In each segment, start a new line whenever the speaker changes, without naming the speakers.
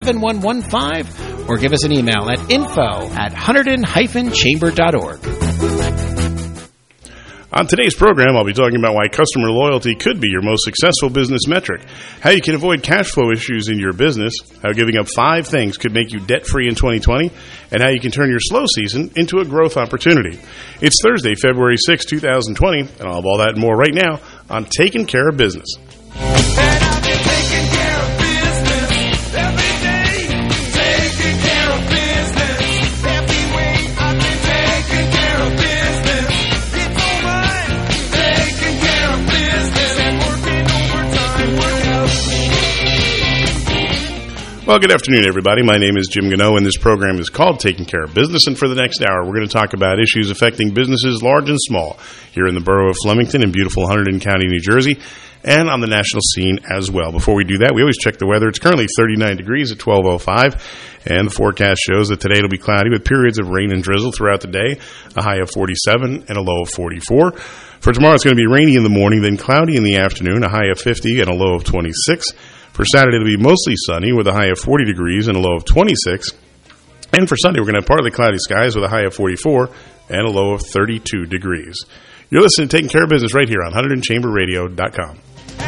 7115 or give us an email at info@hunterdon-chamber.org.
On today's program, I'll be talking about why customer loyalty could be your most successful business metric, how you can avoid cash flow issues in your business, how giving up 5 things could make you debt-free in 2020, and how you can turn your slow season into a growth opportunity. It's Thursday, February 6, 2020, and I'll have all that and more right now on Taking Care of Business. Well, good afternoon, everybody. My name is Jim Gano, and this program is called Taking Care of Business. And for the next hour, we're going to talk about issues affecting businesses large and small here in the borough of Flemington in beautiful Hunterdon County, New Jersey, and on the national scene as well. Before we do that, we always check the weather. It's currently 39 degrees at 12:05, and the forecast shows that today it'll be cloudy with periods of rain and drizzle throughout the day, a high of 47 and a low of 44. For tomorrow, it's going to be rainy in the morning, then cloudy in the afternoon, a high of 50 and a low of 26. For Saturday, it'll be mostly sunny with a high of 40 degrees and a low of 26. And for Sunday, we're going to have partly cloudy skies with a high of 44 and a low of 32 degrees. You're listening to Taking Care of Business right here on HunterdonChamberRadio.com.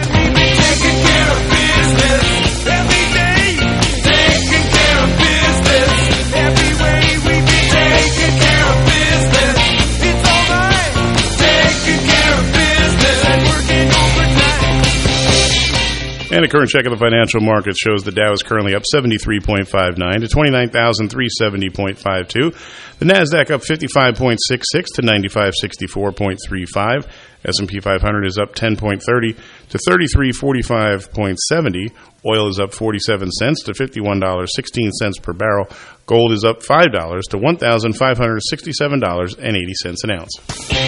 And a current check of the financial market shows the Dow is currently up 73.59 to 29,370.52. The NASDAQ up 55.66 to 9564.35. S&P 500 is up 10.30 to 3345.70. Oil is up 47 cents to $51.16 per barrel. Gold is up $5 to $1,567.80 an ounce.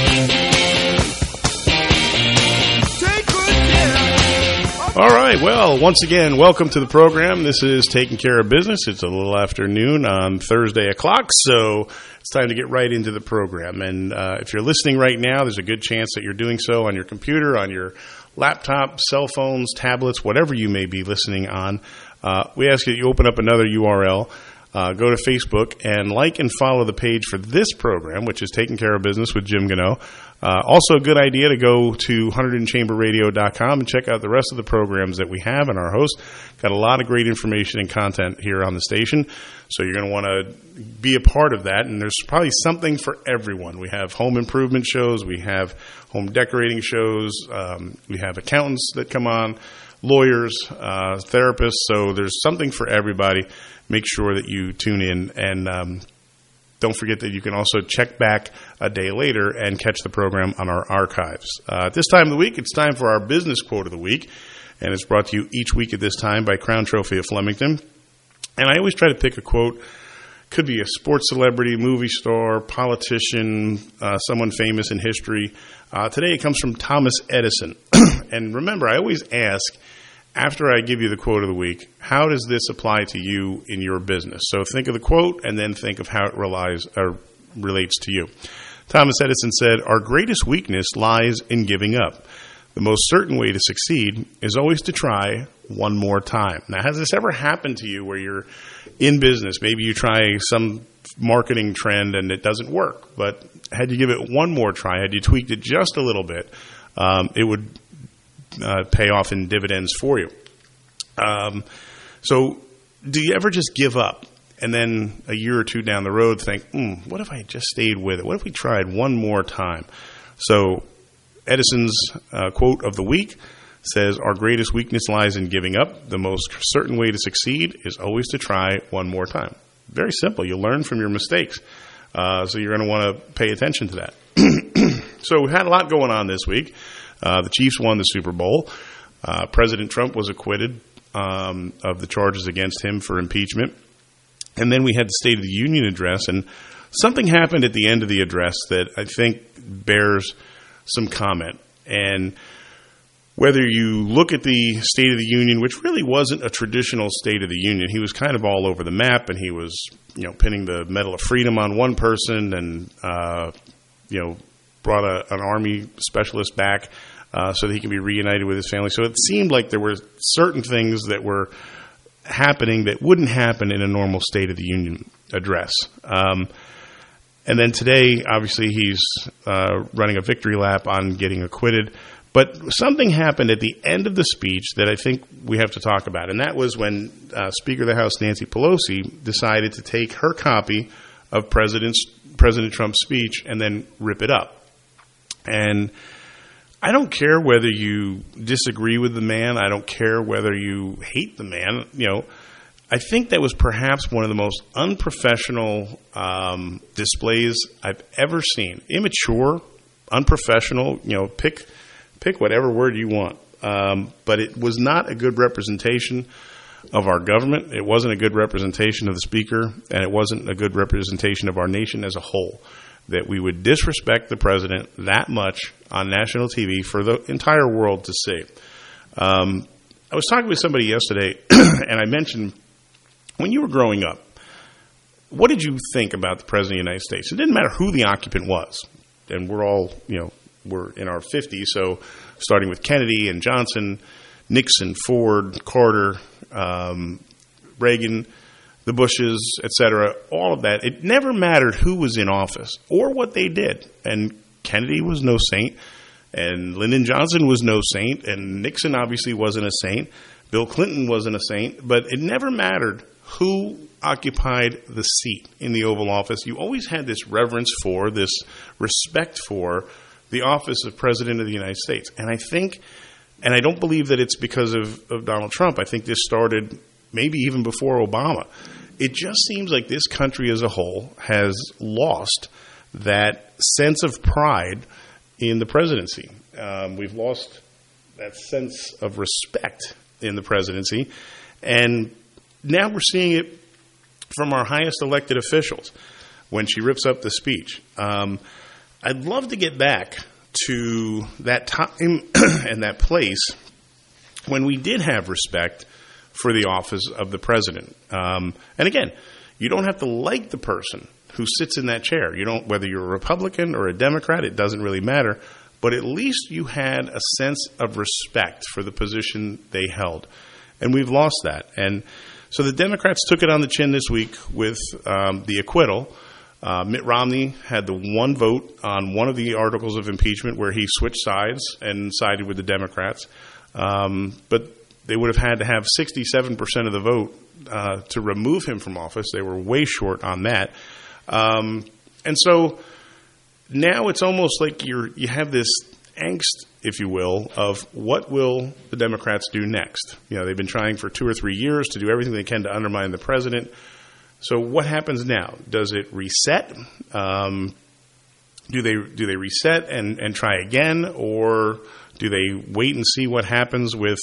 All right, well, once again, welcome to the program. This is Taking Care of Business. It's a little afternoon on Thursday o'clock, so it's time to get right into the program. And if you're listening right now, there's a good chance that you're doing so on your computer, on your laptop, cell phones, tablets, whatever you may be listening on. We ask that you open up another URL. Go to Facebook and like and follow the page for this program, which is Taking Care of Business with Jim Gano. Also a good idea to go to HunterdonChamberRadio.com and check out the rest of the programs that we have and our host. Got a lot of great information and content here on the station, so you're going to want to be a part of that, and there's probably something for everyone. We have home improvement shows, we have home decorating shows, we have accountants that come on, lawyers, therapists, so there's something for everybody. Make sure that you tune in, and don't forget that you can also check back a day later and catch the program on our archives. At this time of the week, it's time for our business quote of the week, and it's brought to you each week at this time by Crown Trophy of Flemington. And I always try to pick a quote. Could be a sports celebrity, movie star, politician, someone famous in history. Today it comes from Thomas Edison. And remember, I always ask, after I give you the quote of the week, how does this apply to you in your business? So think of the quote and then think of how it relates to you. Thomas Edison said, "Our greatest weakness lies in giving up. The most certain way to succeed is always to try one more time." Now, has this ever happened to you where you're in business? Maybe you try some marketing trend and it doesn't work, but had you give it one more try, had you tweaked it just a little bit, it would pay off in dividends for you. So do you ever just give up and then a year or two down the road think, what if I just stayed with it? What if we tried one more time? So Edison's quote of the week says, "Our greatest weakness lies in giving up. The most certain way to succeed is always to try one more time." Very simple. You learn from your mistakes. So you're going to want to pay attention to that. So we had a lot going on this week. The Chiefs won the Super Bowl. President Trump was acquitted of the charges against him for impeachment. And then we had the State of the Union address, and something happened at the end of the address that I think bears some comment. And whether you look at the State of the Union, which really wasn't a traditional State of the Union, he was kind of all over the map, and he was, pinning the Medal of Freedom on one person, and brought an Army specialist back so that he can be reunited with his family. So it seemed like there were certain things that were happening that wouldn't happen in a normal State of the Union address. And then today, obviously, he's running a victory lap on getting acquitted. But something happened at the end of the speech that I think we have to talk about, and that was when Speaker of the House Nancy Pelosi decided to take her copy of President Trump's speech and then rip it up. And I don't care whether you disagree with the man. I don't care whether you hate the man. I think that was perhaps one of the most unprofessional displays I've ever seen. Immature, unprofessional. Pick whatever word you want. But it was not a good representation of our government. It wasn't a good representation of the Speaker, and it wasn't a good representation of our nation as a whole. That we would disrespect the president that much on national TV for the entire world to see. I was talking with somebody yesterday, and I mentioned, when you were growing up, what did you think about the President of the United States? It didn't matter who the occupant was. And we're all, we're in our 50s, so starting with Kennedy and Johnson, Nixon, Ford, Carter, Reagan, the Bushes, etc., all of that. It never mattered who was in office or what they did. And Kennedy was no saint, and Lyndon Johnson was no saint, and Nixon obviously wasn't a saint. Bill Clinton wasn't a saint, but it never mattered who occupied the seat in the Oval Office. You always had this reverence for, this respect for the office of President of the United States. And I think, and I don't believe that it's because of Donald Trump. I think this started maybe even before Obama. It just seems like this country as a whole has lost that sense of pride in the presidency. We've lost that sense of respect in the presidency. And now we're seeing it from our highest elected officials when she rips up the speech. I'd love to get back to that time and that place when we did have respect for the office of the president. And again, you don't have to like the person who sits in that chair. You don't, whether you're a Republican or a Democrat, it doesn't really matter. But at least you had a sense of respect for the position they held. And we've lost that. And so the Democrats took it on the chin this week with the acquittal. Mitt Romney had the one vote on one of the articles of impeachment where he switched sides and sided with the Democrats. But they would have had to have 67% of the vote to remove him from office. They were way short on that. And so now it's almost like you have this angst, if you will, of what will the Democrats do next. They've been trying for 2 or 3 years to do everything they can to undermine the president. So what happens now? Does it reset? Do they reset and try again, or do they wait and see what happens with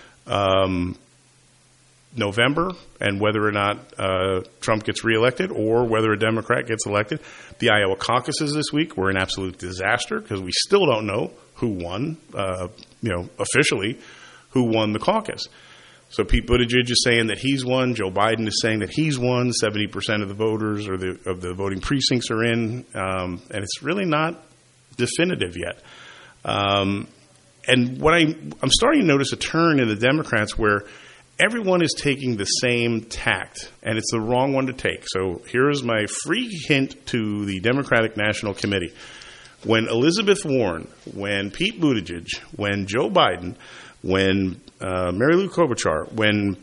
November and whether or not Trump gets reelected or whether a Democrat gets elected? The Iowa caucuses this week were an absolute disaster because we still don't know who won, officially, who won the caucus. So Pete Buttigieg is saying that he's won. Joe Biden is saying that he's won. 70% of the voters or of the voting precincts are in, and it's really not definitive yet. And what I'm starting to notice a turn in the Democrats where everyone is taking the same tact, and it's the wrong one to take. So here is my free hint to the Democratic National Committee. When Elizabeth Warren, when Pete Buttigieg, when Joe Biden, when Mary Lou Klobuchar, when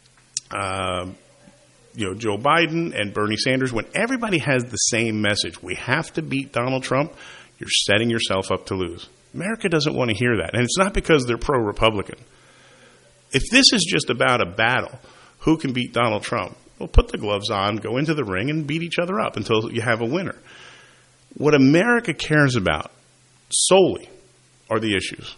Joe Biden and Bernie Sanders, when everybody has the same message, we have to beat Donald Trump, you're setting yourself up to lose. America doesn't want to hear that, and it's not because they're pro-Republican. If this is just about a battle, who can beat Donald Trump? Well, put the gloves on, go into the ring, and beat each other up until you have a winner. What America cares about solely are the issues.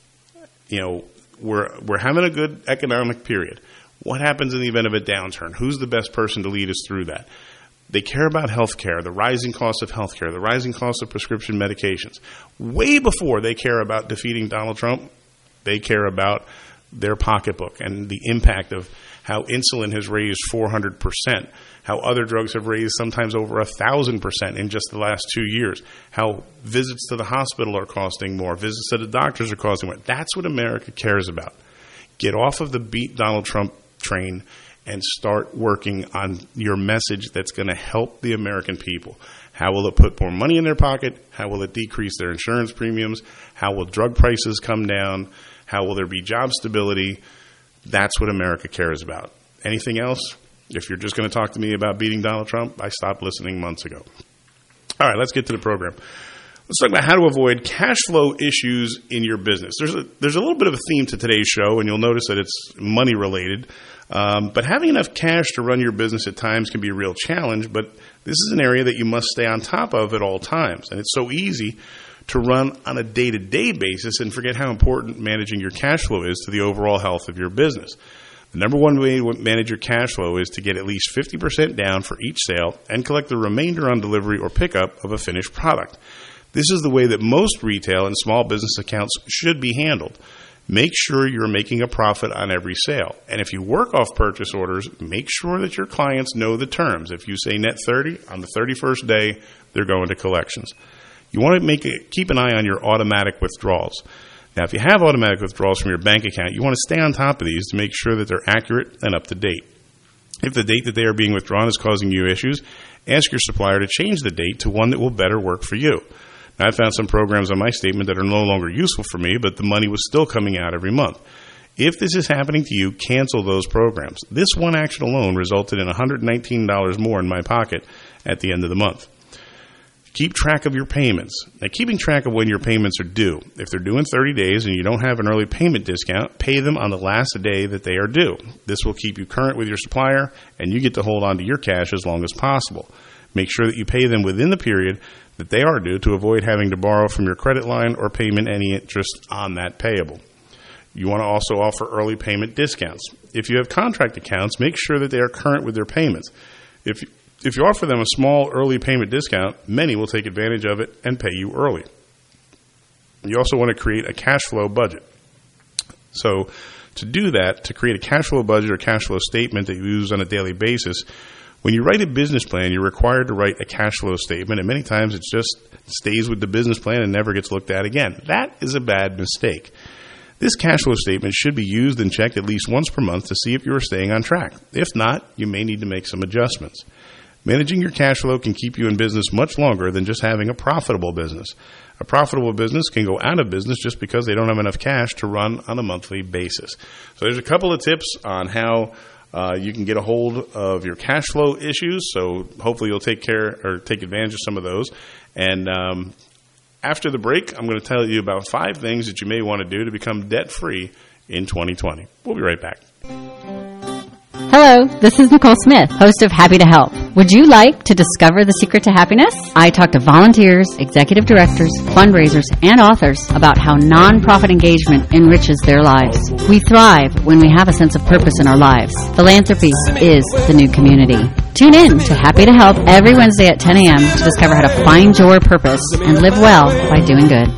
We're having a good economic period. What happens in the event of a downturn? Who's the best person to lead us through that? They care about health care, the rising cost of health care, the rising cost of prescription medications. Way before they care about defeating Donald Trump, they care about their pocketbook and the impact of how insulin has raised 400%, how other drugs have raised sometimes over 1,000% in just the last 2 years, how visits to the hospital are costing more, visits to the doctors are costing more. That's what America cares about. Get off of the beat Donald Trump train and start working on your message that's going to help the American people. How will it put more money in their pocket? How will it decrease their insurance premiums? How will drug prices come down? How will there be job stability? That's what America cares about. Anything else? If you're just going to talk to me about beating Donald Trump, I stopped listening months ago. All right, let's get to the program. Let's talk about how to avoid cash flow issues in your business. There's a little bit of a theme to today's show, and you'll notice that it's money related. But having enough cash to run your business at times can be a real challenge, but this is an area that you must stay on top of at all times. And it's so easy to run on a day-to-day basis and forget how important managing your cash flow is to the overall health of your business. The number one way to manage your cash flow is to get at least 50% down for each sale and collect the remainder on delivery or pickup of a finished product. This is the way that most retail and small business accounts should be handled. Make sure you're making a profit on every sale. And if you work off purchase orders, make sure that your clients know the terms. If you say net 30, on the 31st day, they're going to collections. You want to keep an eye on your automatic withdrawals. Now, if you have automatic withdrawals from your bank account, you want to stay on top of these to make sure that they're accurate and up to date. If the date that they are being withdrawn is causing you issues, ask your supplier to change the date to one that will better work for you. Now, I found some programs on my statement that are no longer useful for me, but the money was still coming out every month. If this is happening to you, cancel those programs. This one action alone resulted in $119 more in my pocket at the end of the month. Keep track of your payments. Now, keeping track of when your payments are due. If they're due in 30 days and you don't have an early payment discount, pay them on the last day that they are due. This will keep you current with your supplier, and you get to hold on to your cash as long as possible. Make sure that you pay them within the period that they are due to avoid having to borrow from your credit line or payment any interest on that payable. You want to also offer early payment discounts. If you have contract accounts, make sure that they are current with their payments. If you offer them a small early payment discount, many will take advantage of it and pay you early. You also want to create a cash flow budget. So to do that, to create a cash flow budget or cash flow statement that you use on a daily basis, when you write a business plan, you're required to write a cash flow statement, and many times it just stays with the business plan and never gets looked at again. That is a bad mistake. This cash flow statement should be used and checked at least once per month to see if you are staying on track. If not, you may need to make some adjustments. Managing your cash flow can keep you in business much longer than just having a profitable business. A profitable business can go out of business just because they don't have enough cash to run on a monthly basis. So there's a couple of tips on how you can get a hold of your cash flow issues. So hopefully you'll take advantage of some of those. And after the break, I'm going to tell you about 5 things that you may want to do to become debt-free in 2020. We'll be right back.
Hello, this is Nicole Smith, host of Happy to Help. Would you like to discover the secret to happiness? I talk to volunteers, executive directors, fundraisers, and authors about how nonprofit engagement enriches their lives. We thrive when we have a sense of purpose in our lives. Philanthropy is the new community. Tune in to Happy to Help every Wednesday at 10 a.m. to discover how to find your purpose and live well by doing good.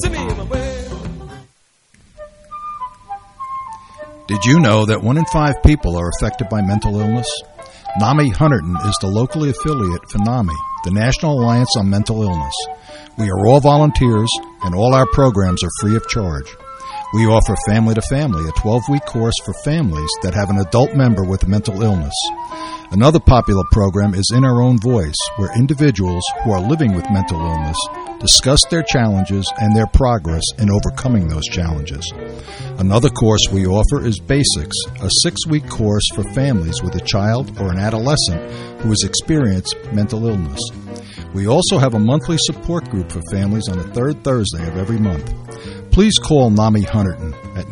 Did you know that 1 in 5 people are affected by mental illness? NAMI Hunterdon is the locally affiliate for NAMI, the National Alliance on Mental Illness. We are all volunteers, and all our programs are free of charge. We offer Family to Family, a 12-week course for families that have an adult member with a mental illness. Another popular program is In Our Own Voice, where individuals who are living with mental illness discuss their challenges and their progress in overcoming those challenges. Another course we offer is Basics, a 6-week course for families with a child or an adolescent who has experienced mental illness. We also have a monthly support group for families on the 3rd Thursday of every month. Please call NAMI Hunterdon at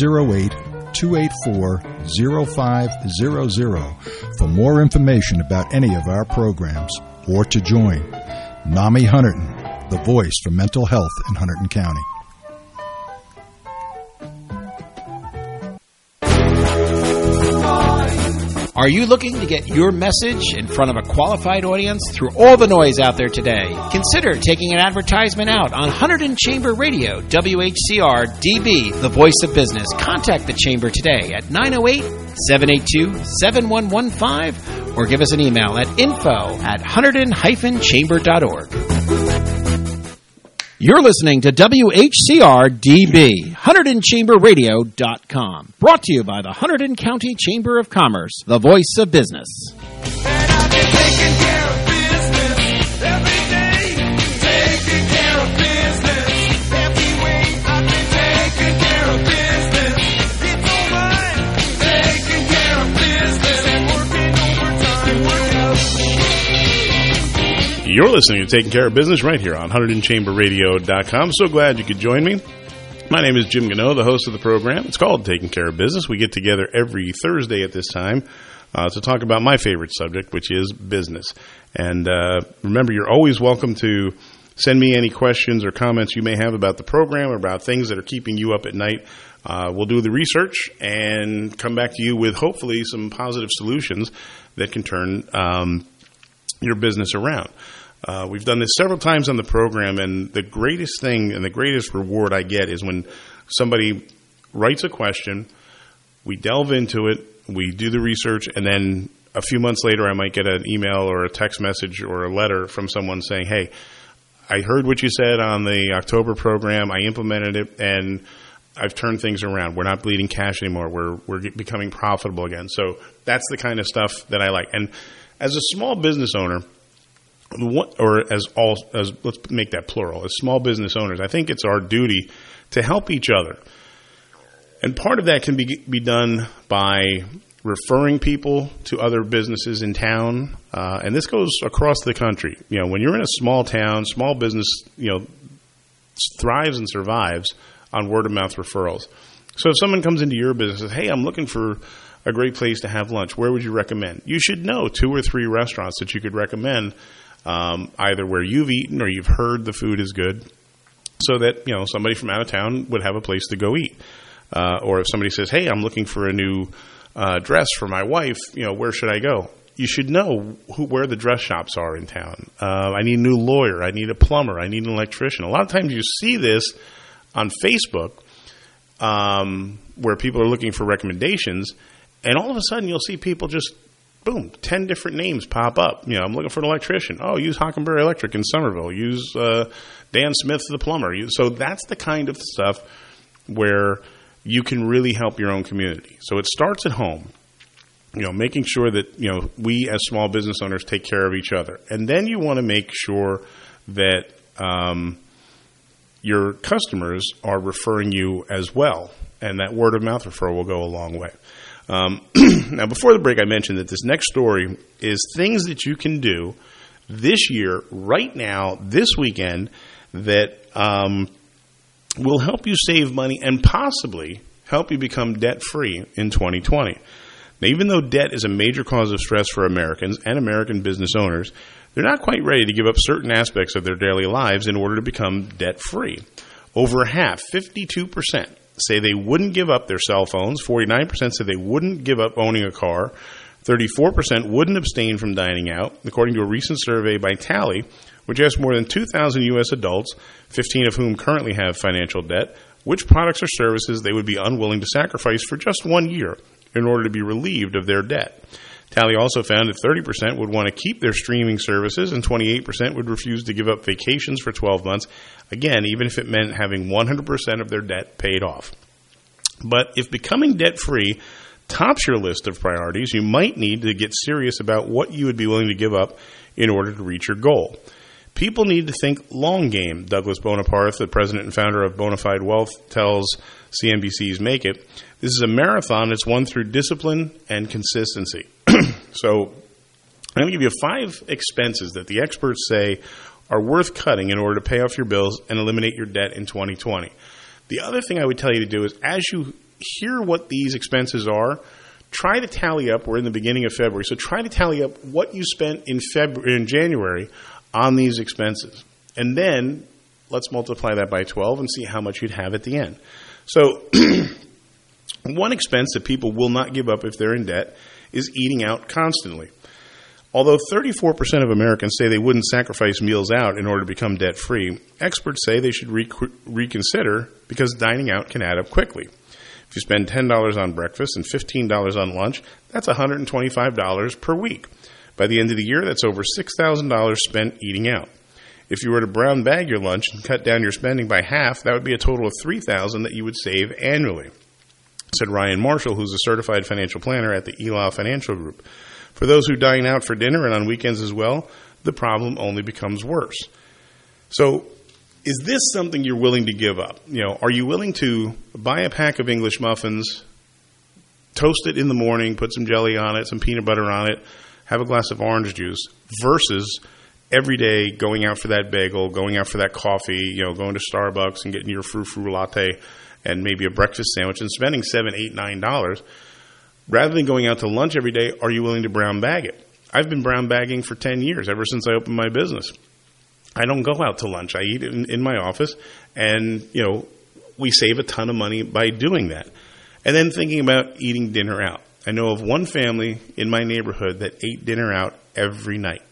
908-284-0500 for more information about any of our programs or to join. NAMI Hunterdon, the voice for mental health in Hunterdon County.
Are you looking to get your message in front of a qualified audience through all the noise out there today? Consider taking an advertisement out on Hunterdon Chamber Radio, WHCR-DB, the voice of business. Contact the Chamber today at 908-782-7115 or give us an email at info@hunterdon-chamber.org. You're listening to WHCR-DB, HunterdonChamberRadio.com. Brought to you by the Hunterdon County Chamber of Commerce, the voice of business.
You're listening to Taking Care of Business right here on HunterdonChamberRadio.com. So glad you could join me. My name is Jim Gano, the host of the program. It's called Taking Care of Business. We get together every Thursday at this time to talk about my favorite subject, which is business. And remember, you're always welcome to send me any questions or comments you may have about the program or about things that are keeping you up at night. We'll do the research and come back to you with hopefully some positive solutions that can turn your business around. We've done this several times on the program, and the greatest thing and the greatest reward I get is when somebody writes a question, we delve into it, we do the research, and then a few months later I might get an email or a text message or a letter from someone saying, hey, I heard what you said on the October program, I implemented it, and I've turned things around. We're not bleeding cash anymore. We're becoming profitable again. So that's the kind of stuff that I like. And as a small business owner, let's make that plural, as small business owners, I think it's our duty to help each other. And part of that can be done by referring people to other businesses in town, and this goes across the country. You know, when you're in a small town, small business, thrives and survives on word-of-mouth referrals. So if someone comes into your business and says, hey, I'm looking for a great place to have lunch, where would you recommend? You should know 2 or 3 restaurants that you could recommend, either where you've eaten or you've heard the food is good, so that somebody from out of town would have a place to go eat. Or if somebody says, hey, I'm looking for a new dress for my wife, where should I go? You should know where the dress shops are in town. I need a new lawyer. I need a plumber. I need an electrician. A lot of times you see this on Facebook where people are looking for recommendations, and all of a sudden you'll see people just, boom, 10 different names pop up. I'm looking for an electrician. Oh, use Hockenberry Electric in Somerville. Use Dan Smith, the plumber. So that's the kind of stuff where you can really help your own community. So it starts at home, making sure that, we as small business owners take care of each other. And then you want to make sure that your customers are referring you as well. And that word-of-mouth referral will go a long way. Now, before the break, I mentioned that this next story is things that you can do this year, right now, this weekend, that will help you save money and possibly help you become debt-free in 2020. Now, even though debt is a major cause of stress for Americans and American business owners, they're not quite ready to give up certain aspects of their daily lives in order to become debt-free. Over half, 52%, say they wouldn't give up their cell phones. 49% say they wouldn't give up owning a car. 34% wouldn't abstain from dining out, according to a recent survey by Tally, which asked more than 2,000 U.S. adults, 15 of whom currently have financial debt, which products or services they would be unwilling to sacrifice for just 1 year in order to be relieved of their debt. Tally also found that 30% would want to keep their streaming services and 28% would refuse to give up vacations for 12 months, again, even if it meant having 100% of their debt paid off. But if becoming debt-free tops your list of priorities, you might need to get serious about what you would be willing to give up in order to reach your goal. People need to think long game, Douglas Bonaparte, the president and founder of Bonafide Wealth, tells CNBC's Make It. This is a marathon that's won through discipline and consistency. So I'm going to give you 5 expenses that the experts say are worth cutting in order to pay off your bills and eliminate your debt in 2020. The other thing I would tell you to do is, as you hear what these expenses are, try to tally up. We're in the beginning of February, so try to tally up what you spent in January on these expenses. And then let's multiply that by 12 and see how much you'd have at the end. So one expense that people will not give up if they're in debt is eating out constantly. Although 34% of Americans say they wouldn't sacrifice meals out in order to become debt-free, experts say they should reconsider because dining out can add up quickly. If you spend $10 on breakfast and $15 on lunch, that's $125 per week. By the end of the year, that's over $6,000 spent eating out. If you were to brown bag your lunch and cut down your spending by half, that would be a total of $3,000 that you would save annually, said Ryan Marshall, who's a certified financial planner at the Elau Financial Group. For those who dine out for dinner and on weekends as well, the problem only becomes worse. So, is this something you're willing to give up? Are you willing to buy a pack of English muffins, toast it in the morning, put some jelly on it, some peanut butter on it, have a glass of orange juice, versus every day going out for that bagel, going out for that coffee, going to Starbucks and getting your frou-frou latte and maybe a breakfast sandwich and spending $7, $8, $9. Rather than going out to lunch every day, are you willing to brown bag it? I've been brown bagging for 10 years, ever since I opened my business. I don't go out to lunch. I eat in my office, and, we save a ton of money by doing that. And then thinking about eating dinner out. I know of one family in my neighborhood that ate dinner out every night.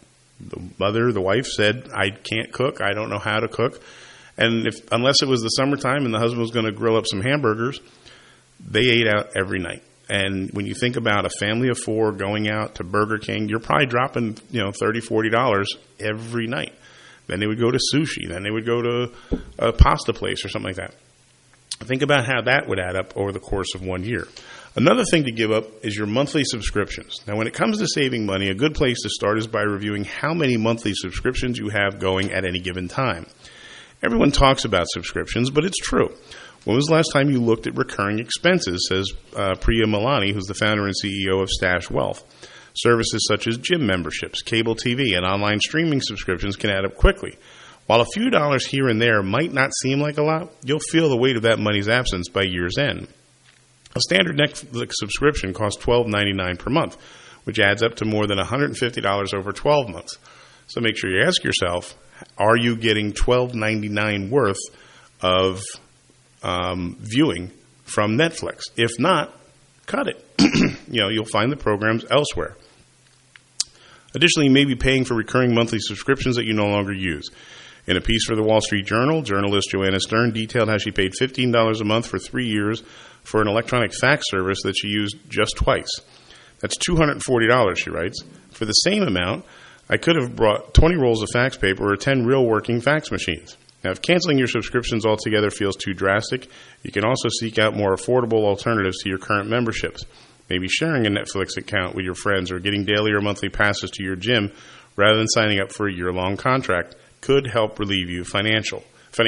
The wife said, I can't cook. I don't know how to cook. And unless it was the summertime and the husband was going to grill up some hamburgers, they ate out every night. And when you think about a family of four going out to Burger King, you're probably dropping, $30, $40 every night. Then they would go to sushi. Then they would go to a pasta place or something like that. Think about how that would add up over the course of 1 year. Another thing to give up is your monthly subscriptions. Now, when it comes to saving money, a good place to start is by reviewing how many monthly subscriptions you have going at any given time. Everyone talks about subscriptions, but it's true. When was the last time you looked at recurring expenses, says Priya Malani, who's the founder and CEO of Stash Wealth. Services such as gym memberships, cable TV, and online streaming subscriptions can add up quickly. While a few dollars here and there might not seem like a lot, you'll feel the weight of that money's absence by year's end. A standard Netflix subscription costs $12.99 per month, which adds up to more than $150 over 12 months. So make sure you ask yourself, are you getting $12.99 worth of viewing from Netflix? If not, cut it. You'll find the programs elsewhere. Additionally, you may be paying for recurring monthly subscriptions that you no longer use. In a piece for the Wall Street Journal, journalist Joanna Stern detailed how she paid $15 a month for 3 years for an electronic fax service that she used just twice. That's $240, she writes. For the same amount, I could have bought 20 rolls of fax paper or 10 real working fax machines. Now, if canceling your subscriptions altogether feels too drastic, you can also seek out more affordable alternatives to your current memberships. Maybe sharing a Netflix account with your friends or getting daily or monthly passes to your gym rather than signing up for a year-long contract could help relieve you financially.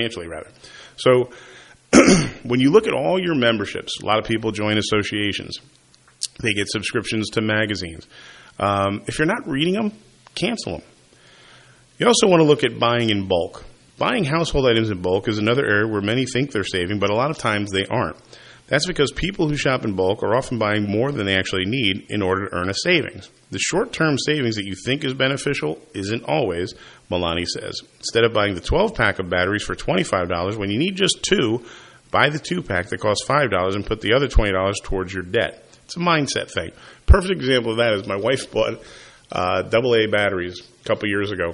So when you look at all your memberships, a lot of people join associations. They get subscriptions to magazines. If you're not reading them, cancel them. You also want to look at buying in bulk. Buying household items in bulk is another area where many think they're saving, but a lot of times they aren't. That's because people who shop in bulk are often buying more than they actually need in order to earn a savings. The short-term savings that you think is beneficial isn't always, Malani says. Instead of buying the 12-pack of batteries for $25 when you need just 2, buy the 2-pack that costs $5 and put the other $20 towards your debt. It's a mindset thing. Perfect example of that is my wife bought AA batteries a couple years ago.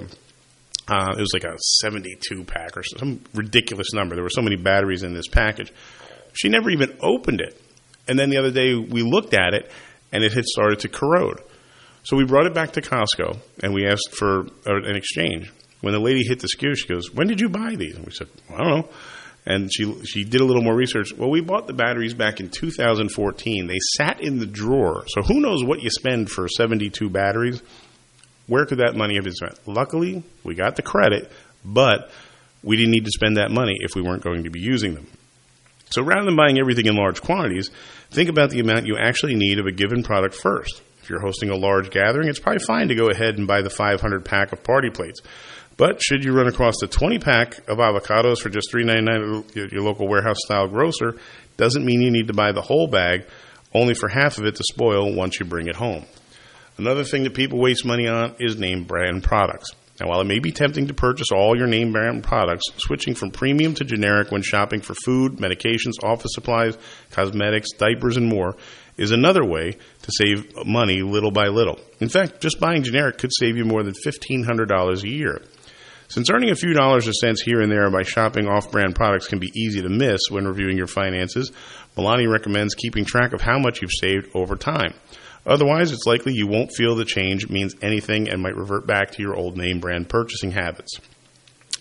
It was like a 72-pack or some ridiculous number. There were so many batteries in this package. She never even opened it. And then the other day we looked at it, and it had started to corrode. So we brought it back to Costco, and we asked for an exchange. When the lady hit the SKU, she goes, "When did you buy these?" And we said, "I don't know." And she did a little more research. Well, we bought the batteries back in 2014. They sat in the drawer. So who knows what you spend for 72 batteries? Where could that money have been spent? Luckily, we got the credit, but we didn't need to spend that money if we weren't going to be using them. So rather than buying everything in large quantities, think about the amount you actually need of a given product first. If you're hosting a large gathering, it's probably fine to go ahead and buy the 500 pack of party plates. But should you run across the 20-pack of avocados for just $3.99 at your local warehouse-style grocer, doesn't mean you need to buy the whole bag, only for half of it to spoil once you bring it home. Another thing that people waste money on is name brand products. Now, while it may be tempting to purchase all your name brand products, switching from premium to generic when shopping for food, medications, office supplies, cosmetics, diapers, and more is another way to save money little by little. In fact, just buying generic could save you more than $1,500 a year. Since earning a few dollars or cents here and there by shopping off-brand products can be easy to miss when reviewing your finances, Malani recommends keeping track of how much you've saved over time. Otherwise, it's likely you won't feel the change means anything and might revert back to your old name brand purchasing habits.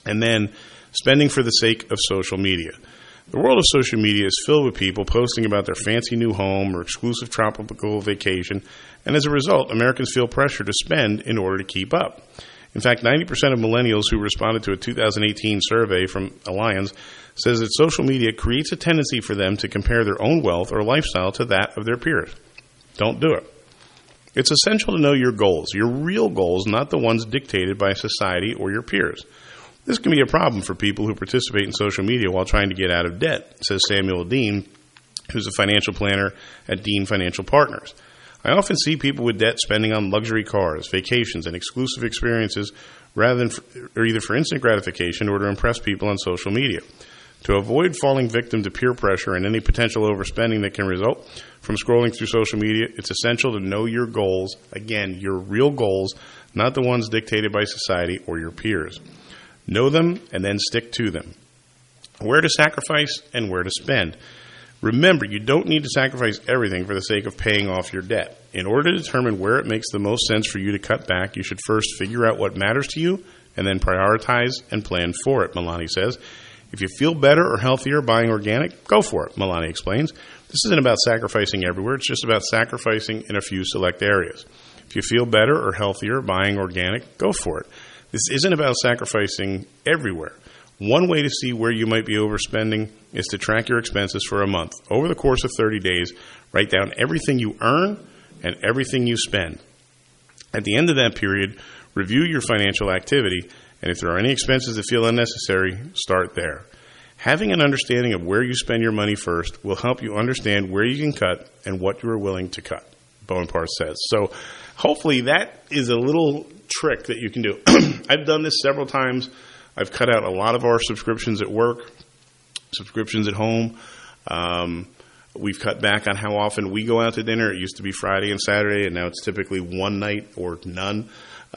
And then spending for the sake of social media. The world of social media is filled with people posting about their fancy new home or exclusive tropical vacation, and as a result, Americans feel pressure to spend in order to keep up. In fact, 90% of millennials who responded to a 2018 survey from Allianz says that social media creates a tendency for them to compare their own wealth or lifestyle to that of their peers. Don't do it. It's essential to know your goals, your real goals, not the ones dictated by society or your peers. This can be a problem for people who participate in social media while trying to get out of debt, says Samuel Dean, who's a financial planner at Dean Financial Partners. I often see people with debt spending on luxury cars, vacations, and exclusive experiences rather than or either for instant gratification or to impress people on social media. To avoid falling victim to peer pressure and any potential overspending that can result from scrolling through social media, it's essential to know your goals, again, your real goals, not the ones dictated by society or your peers. Know them and then stick to them. Where to sacrifice and where to spend. Remember, you don't need to sacrifice everything for the sake of paying off your debt. In order to determine where it makes the most sense for you to cut back, you should first figure out what matters to you and then prioritize and plan for it, Milani says. If you feel better or healthier buying organic, go for it, Milani explains. This isn't about sacrificing everywhere. It's just about sacrificing in a few select areas. If you feel better or healthier buying organic, go for it. This isn't about sacrificing everywhere. One way to see where you might be overspending is to track your expenses for a month. Over the course of 30 days, write down everything you earn and everything you spend. At the end of that period, review your financial activity, and if there are any expenses that feel unnecessary, start there. Having an understanding of where you spend your money first will help you understand where you can cut and what you are willing to cut, Bonaparte says. So hopefully that is a little trick that you can do. I've done this several times. I've cut out a lot of our subscriptions at work, subscriptions at home. We've cut back on how often we go out to dinner. It used to be Friday and Saturday, and now it's typically one night or none.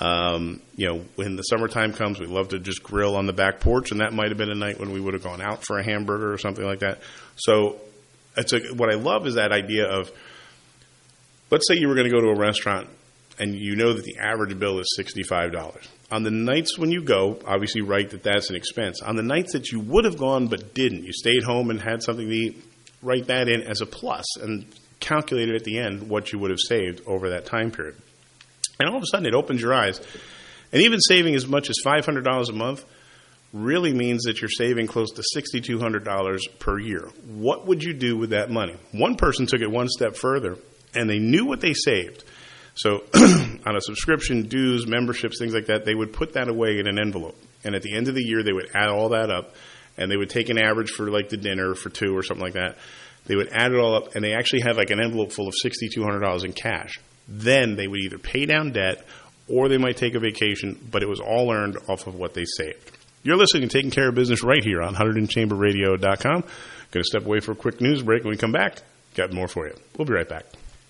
When the summertime comes, we love to just grill on the back porch, and that might have been a night when we would have gone out for a hamburger or something like that. So what I love is that idea of, let's say you were going to go to a restaurant and you know that the average bill is $65. On the nights when you go, obviously write that that's an expense. On the nights that you would have gone but didn't, you stayed home and had something to eat, write that in as a plus and calculate it at the end what you would have saved over that time period. And all of a sudden it opens your eyes. And even saving as much as $500 a month really means that you're saving close to $6,200 per year. What would you do with that money? One person took it one step further, and they knew what they saved. So on a subscription, dues, memberships, things like that, they would put that away in an envelope. And at the end of the year, they would add all that up, and they would take an average for like the dinner for two or something like that. They would add it all up, and they actually had like an envelope full of $6,200 in cash. Then they would either pay down debt or they might take a vacation, but it was all earned off of what they saved. You're listening to Taking Care of Business right here on 100chamberradio.com. Going to step away for a quick news break. When we come back, got more for you. We'll be right back.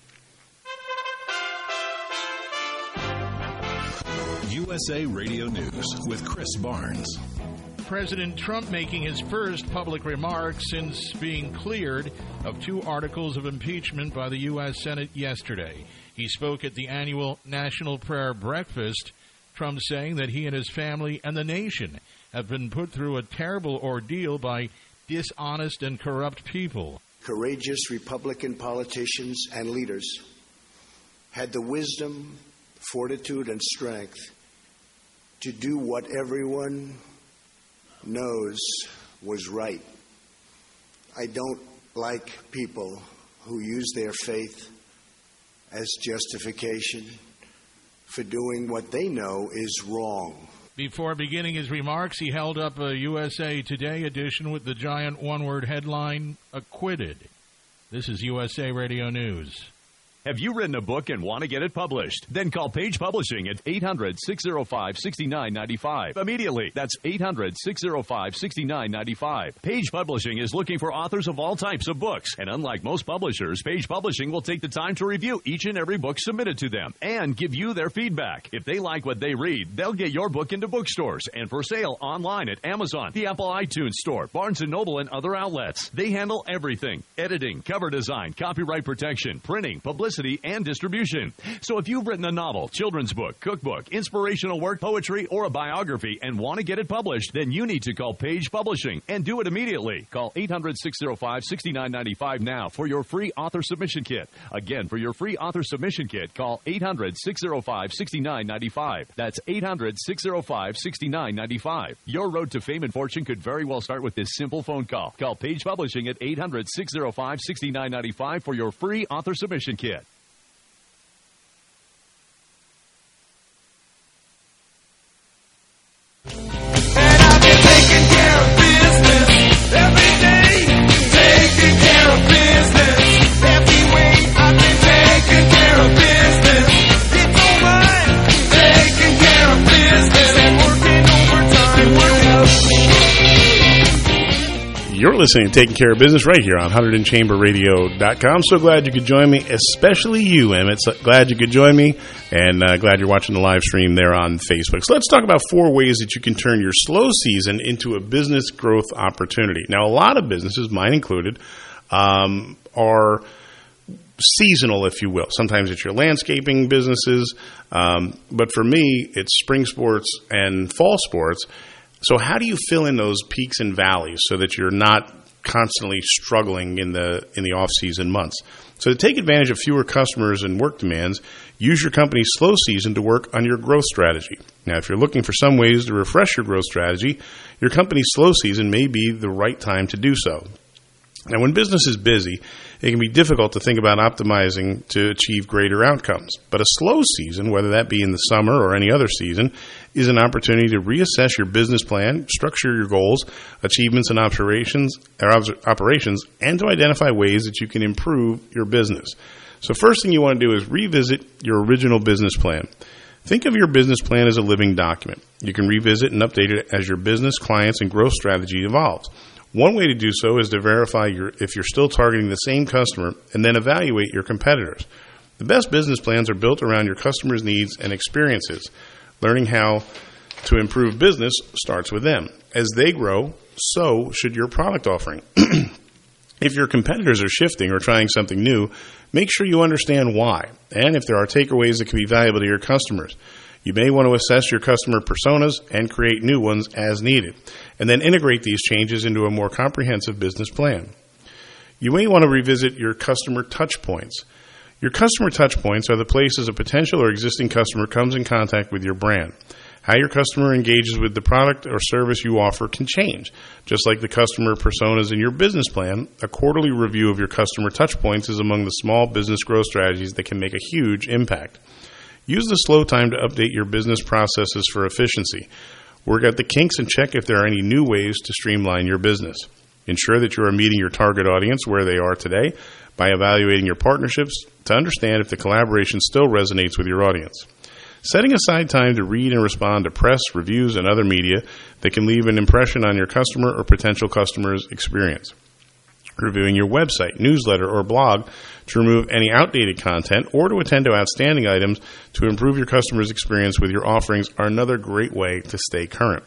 USA Radio News with Chris Barnes.
President Trump making his first public remarks since being cleared of 2 articles of impeachment by the U.S. Senate yesterday. He spoke at the annual National Prayer Breakfast, Trump saying that he and his family and the nation have been put through a terrible ordeal by dishonest and corrupt people.
Courageous Republican politicians and leaders had the wisdom, fortitude, and strength to do what everyone knows was right. I don't like people who use their faith as justification for doing what they know is wrong.
Before beginning his remarks, he held up a USA Today edition with the giant one-word headline, "Acquitted." This is USA Radio News.
Have you written a book and want to get it published? Then call Page Publishing at 800-605-6995. Immediately. That's 800-605-6995. Page Publishing is looking for authors of all types of books. And unlike most publishers, Page Publishing will take the time to review each and every book submitted to them and give you their feedback. If they like what they read, they'll get your book into bookstores and for sale online at Amazon, the Apple iTunes Store, Barnes & Noble, and other outlets. They handle everything: editing, cover design, copyright protection, printing, publicity, publicity and distribution. So if you've written a novel, children's book, cookbook, inspirational work, poetry, or a biography and want to get it published, then you need to call Page Publishing and do it immediately. Call 800-605-6995 now for your free author submission kit. Again, for your free author submission kit, call 800-605-6995. That's 800-605-6995. Your road to fame and fortune could very well start with this simple phone call. Call Page Publishing at 800-605-6995 for your free author submission kit.
You're listening to Taking Care of Business right here on 100chamberradio.com. So glad you could join me, especially you, Emmett. So glad you could join me, and glad you're watching the live stream there on Facebook. So let's talk about 4 ways that you can turn your slow season into a business growth opportunity. Now, a lot of businesses, mine included, are seasonal, if you will. Sometimes it's your landscaping businesses, but for me, it's spring sports and fall sports. So how do you fill in those peaks and valleys so that you're not constantly struggling in the off-season months? So to take advantage of fewer customers and work demands, use your company's slow season to work on your growth strategy. Now, if you're looking for some ways to refresh your growth strategy, your company's slow season may be the right time to do so. Now, when business is busy, it can be difficult to think about optimizing to achieve greater outcomes. But a slow season, whether that be in the summer or any other season, is an opportunity to reassess your business plan, structure your goals, achievements, and operations, and to identify ways that you can improve your business. So first thing you want to do is revisit your original business plan. Think of your business plan as a living document. You can revisit and update it as your business, clients, and growth strategy evolves. One way to do so is to verify if you're still targeting the same customer and then evaluate your competitors. The best business plans are built around your customers' needs and experiences. Learning how to improve business starts with them. As they grow, so should your product offering. If your competitors are shifting or trying something new, make sure you understand why, and if there are takeaways that can be valuable to your customers. You may want to assess your customer personas and create new ones as needed, and then integrate these changes into a more comprehensive business plan. You may want to revisit your customer touch points. Your customer touch points are the places a potential or existing customer comes in contact with your brand. How your customer engages with the product or service you offer can change. Just like the customer personas in your business plan, a quarterly review of your customer touch points is among the small business growth strategies that can make a huge impact. Use the slow time to update your business processes for efficiency. Work out the kinks and check if there are any new ways to streamline your business. Ensure that you are meeting your target audience where they are today by evaluating your partnerships to understand if the collaboration still resonates with your audience. Setting aside time to read and respond to press, reviews, and other media that can leave an impression on your customer or potential customer's experience. Reviewing your website, newsletter, or blog to remove any outdated content or to attend to outstanding items to improve your customer's experience with your offerings are another great way to stay current.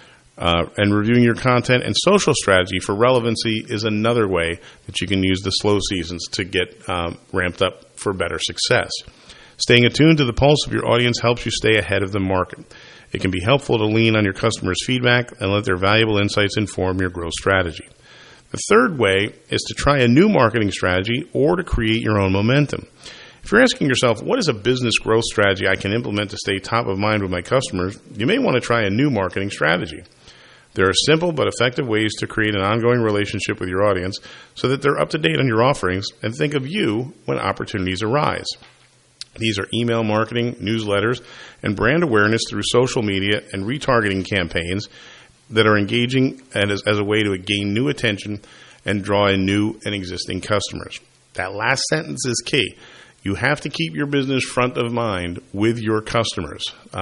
And reviewing your content and social strategy for relevancy is another way that you can use the slow seasons to get ramped up for better success. Staying attuned to the pulse of your audience helps you stay ahead of the market. It can be helpful to lean on your customers' feedback and let their valuable insights inform your growth strategy. The third way is to try a new marketing strategy or to create your own momentum. If you're asking yourself, what is a business growth strategy I can implement to stay top of mind with my customers, you may want to try a new marketing strategy. There are simple but effective ways to create an ongoing relationship with your audience so that they're up to date on your offerings and think of you when opportunities arise. These are email marketing, newsletters, and brand awareness through social media and retargeting campaigns that are engaging and as a way to gain new attention and draw in new and existing customers. That last sentence is key. You have to keep your business front of mind with your customers.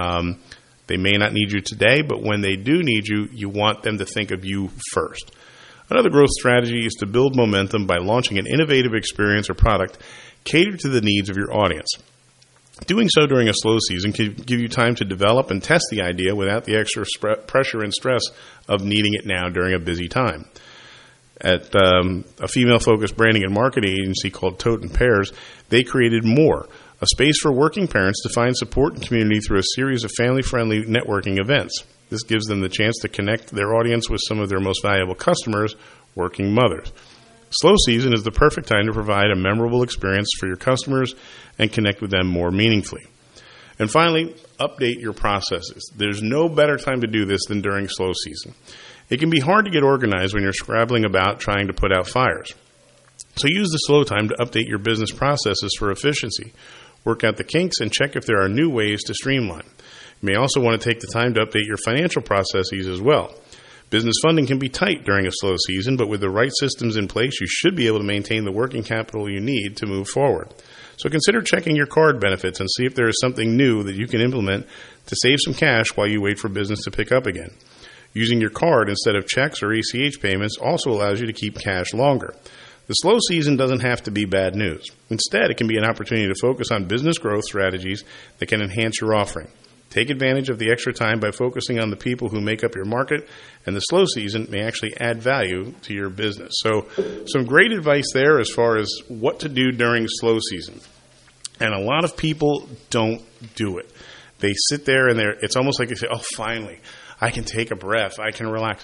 They may not need you today, but when they do need you, you want them to think of you first. Another growth strategy is to build momentum by launching an innovative experience or product catered to the needs of your audience. Doing so during a slow season can give you time to develop and test the idea without the extra pressure and stress of needing it now during a busy time. At a female-focused branding and marketing agency called Tote and Pairs, they created More, a space for working parents to find support and community through a series of family-friendly networking events. This gives them the chance to connect their audience with some of their most valuable customers, working mothers. Slow season is the perfect time to provide a memorable experience for your customers and connect with them more meaningfully. And finally, update your processes. There's no better time to do this than during slow season. It can be hard to get organized when you're scrabbling about trying to put out fires. So use the slow time to update your business processes for efficiency. Work out the kinks and check if there are new ways to streamline. You may also want to take the time to update your financial processes as well. Business funding can be tight during a slow season, but with the right systems in place, you should be able to maintain the working capital you need to move forward. So consider checking your card benefits and see if there is something new that you can implement to save some cash while you wait for business to pick up again. Using your card instead of checks or ACH payments also allows you to keep cash longer. The slow season doesn't have to be bad news. Instead, it can be an opportunity to focus on business growth strategies that can enhance your offering. Take advantage of the extra time by focusing on the people who make up your market, and the slow season may actually add value to your business. So some great advice there as far as what to do during slow season. And a lot of people don't do it. They sit there and it's almost like they say, oh, finally, I can take a breath. I can relax.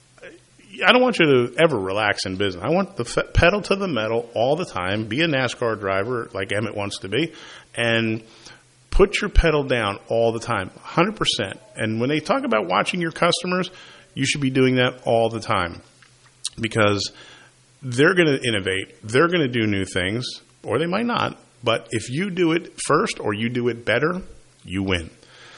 I don't want you to ever relax in business. I want the pedal to the metal all the time. Be a NASCAR driver like Emmett wants to be, and put your pedal down all the time, 100%. And when they talk about watching your customers, you should be doing that all the time because they're going to innovate. They're going to do new things, or they might not. But if you do it first or you do it better, you win.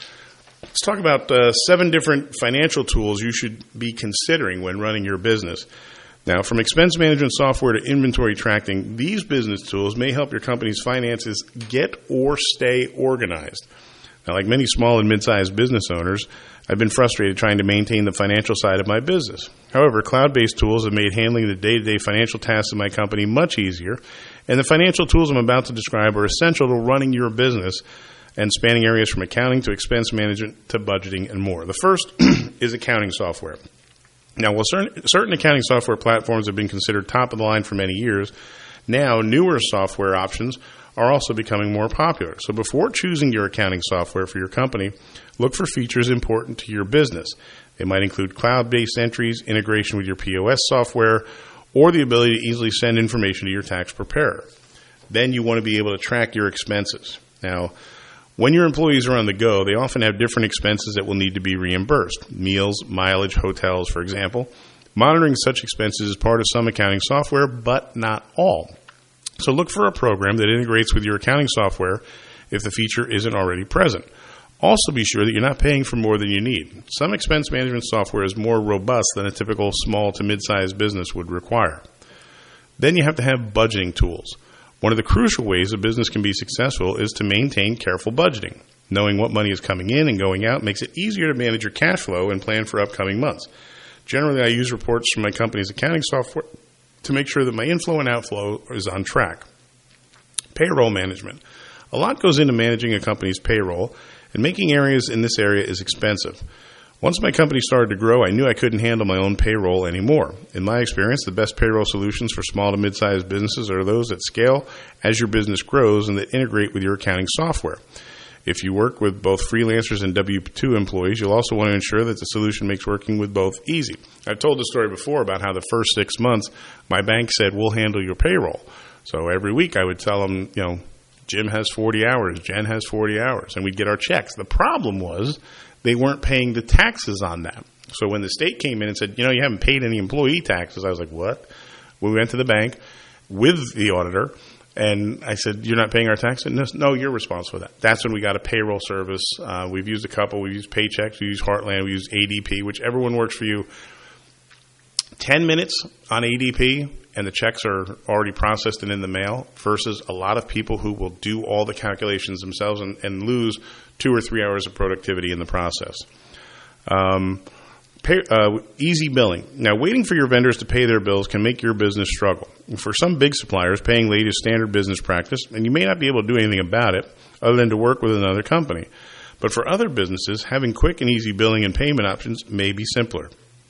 Let's talk about 7 different financial tools you should be considering when running your business. Now, from expense management software to inventory tracking, these business tools may help your company's finances get or stay organized. Now, like many small and mid-sized business owners, I've been frustrated trying to maintain the financial side of my business. However, cloud-based tools have made handling the day-to-day financial tasks of my company much easier, and the financial tools I'm about to describe are essential to running your business and spanning areas from accounting to expense management to budgeting and more. The first is accounting software. Now, while certain accounting software platforms have been considered top of the line for many years, now newer software options are also becoming more popular. So before choosing your accounting software for your company, look for features important to your business. They might include cloud-based entries, integration with your POS software, or the ability to easily send information to your tax preparer. Then you want to be able to track your expenses. Now, when your employees are on the go, they often have different expenses that will need to be reimbursed. Meals, mileage, hotels, for example. Monitoring such expenses is part of some accounting software, but not all. So look for a program that integrates with your accounting software if the feature isn't already present. Also be sure that you're not paying for more than you need. Some expense management software is more robust than a typical small to mid-sized business would require. Then you have to have budgeting tools. One of the crucial ways a business can be successful is to maintain careful budgeting. Knowing what money is coming in and going out makes it easier to manage your cash flow and plan for upcoming months. Generally, I use reports from my company's accounting software to make sure that my inflow and outflow is on track. Payroll management. A lot goes into managing a company's payroll, and making areas in this area is expensive. Once my company started to grow, I knew I couldn't handle my own payroll anymore. In my experience, the best payroll solutions for small to mid-sized businesses are those that scale as your business grows and that integrate with your accounting software. If you work with both freelancers and W-2 employees, you'll also want to ensure that the solution makes working with both easy. I've told the story before about how the first 6 months, my bank said, we'll handle your payroll. So every week I would tell them, Jim has 40 hours, Jen has 40 hours, and we'd get our checks. The problem was they weren't paying the taxes on that. So when the state came in and said, you haven't paid any employee taxes, I was like, what? We went to the bank with the auditor, and I said, you're not paying our taxes? No, you're responsible for that. That's when we got a payroll service. We've used a couple. We've used Paychex. We use Heartland. We use ADP, whichever one works for you. 10 minutes on ADP, and the checks are already processed and in the mail, versus a lot of people who will do all the calculations themselves and lose 2 or 3 hours of productivity in the process. Easy billing. Now, waiting for your vendors to pay their bills can make your business struggle. For some big suppliers, paying late is standard business practice, and you may not be able to do anything about it other than to work with another company. But for other businesses, having quick and easy billing and payment options may be simpler.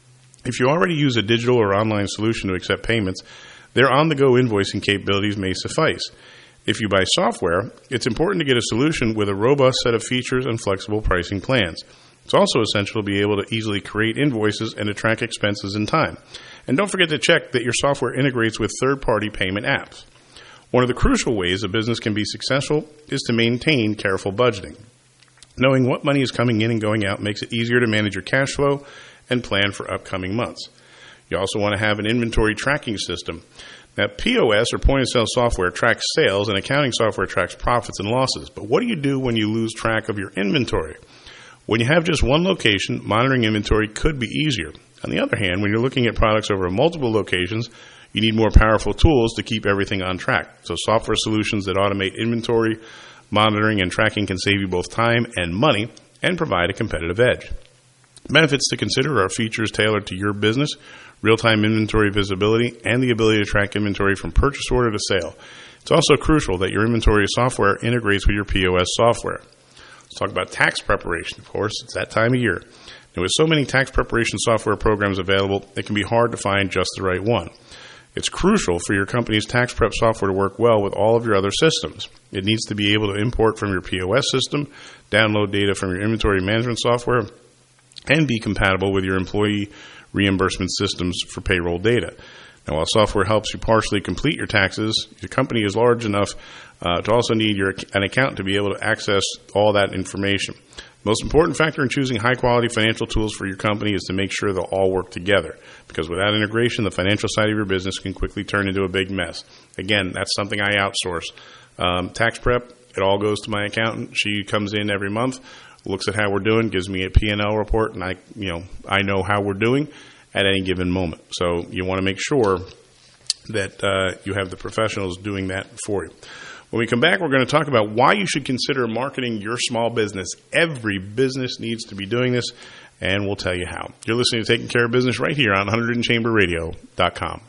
If you already use a digital or online solution to accept payments, their on-the-go invoicing capabilities may suffice. If you buy software, it's important to get a solution with a robust set of features and flexible pricing plans. It's also essential to be able to easily create invoices and to track expenses in time. And don't forget to check that your software integrates with third-party payment apps. One of the crucial ways a business can be successful is to maintain careful budgeting. Knowing what money is coming in and going out makes it easier to manage your cash flow and plan for upcoming months. You also want to have an inventory tracking system. Now, POS, or point-of-sale software, tracks sales, and accounting software tracks profits and losses. But what do you do when you lose track of your inventory? When you have just one location, monitoring inventory could be easier. On the other hand, when you're looking at products over multiple locations, you need more powerful tools to keep everything on track. So software solutions that automate inventory, monitoring, and tracking can save you both time and money and provide a competitive edge. Benefits to consider are features tailored to your business, real-time inventory visibility, and the ability to track inventory from purchase order to sale. It's also crucial that your inventory software integrates with your POS software. Let's talk about tax preparation. Of course, it's that time of year. And with so many tax preparation software programs available, it can be hard to find just the right one. It's crucial for your company's tax prep software to work well with all of your other systems. It needs to be able to import from your POS system, download data from your inventory management software, and be compatible with your employee reimbursement systems for payroll data. Now, while software helps you partially complete your taxes, your company is large enough to also need an accountant to be able to access all that information. The most important factor in choosing high-quality financial tools for your company is to make sure they'll all work together, because without integration, the financial side of your business can quickly turn into a big mess. Again, that's something I outsource. Tax prep, it all goes to my accountant. She comes in every month, looks at how we're doing, gives me a P&L report, and I know how we're doing at any given moment. So you want to make sure that you have the professionals doing that for you. When we come back, we're going to talk about why you should consider marketing your small business. Every business needs to be doing this, and we'll tell you how. You're listening to Taking Care of Business right here on 100chamberradio.com.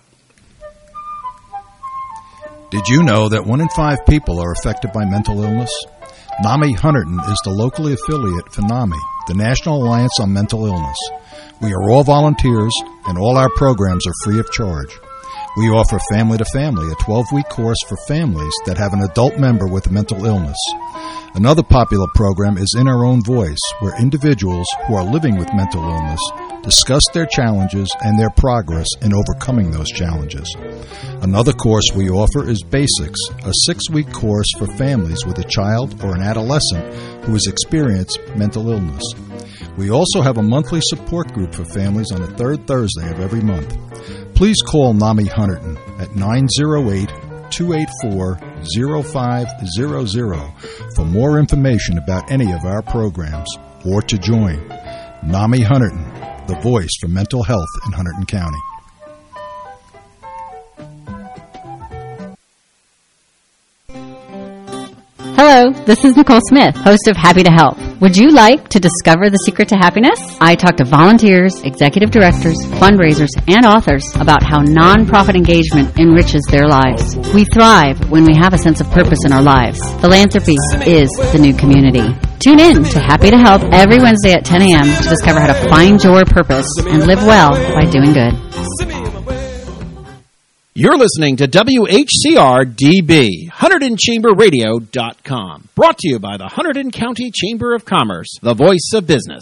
Did you know that 1 in 5 people are affected by mental illness? NAMI Hunterdon is the locally affiliate for NAMI, the National Alliance on Mental Illness. We are all volunteers, and all our programs are free of charge. We offer Family to Family, a 12-week course for families that have an adult member with a mental illness. Another popular program is In Our Own Voice, where individuals who are living with mental illness discuss their challenges and their progress in overcoming those challenges. Another course we offer is Basics, a 6-week course for families with a child or an adolescent who has experienced mental illness. We also have a monthly support group for families on the third Thursday of every month. Please call NAMI Hunterdon at 908-284-0500 for more information about any of our programs or to join. NAMI Hunterdon, the voice for mental health in Hunterdon County.
Hello, this is Nicole Smith, host of Happy to Help. Would you like to discover the secret to happiness? I talk to volunteers, executive directors, fundraisers, and authors about how nonprofit engagement enriches their lives. We thrive when we have a sense of purpose in our lives. Philanthropy is the new community. Tune in to Happy to Help every Wednesday at 10 a.m. to discover how to find your purpose and live well by doing good.
You're listening to WHCR-DB, HunterdonChamberRadio.com. Brought to you by the Hunterdon County Chamber of Commerce, the voice of business.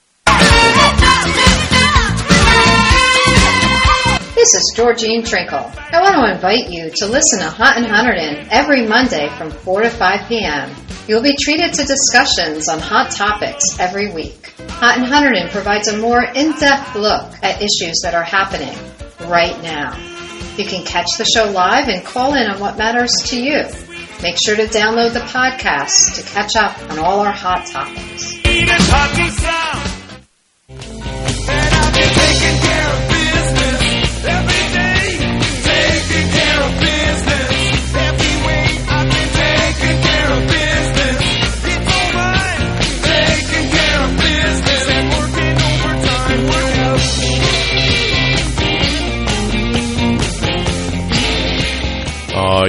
This is Georgine Trinkle. I want to invite you to listen to Hunt in Hunterdon every Monday from 4 to 5 p.m. You'll be treated to discussions on hot topics every week. Hunt in Hunterdon provides a more in-depth look at issues that are happening right now. You can catch the show live and call in on what matters to you. Make sure to download the podcast to catch up on all our hot topics.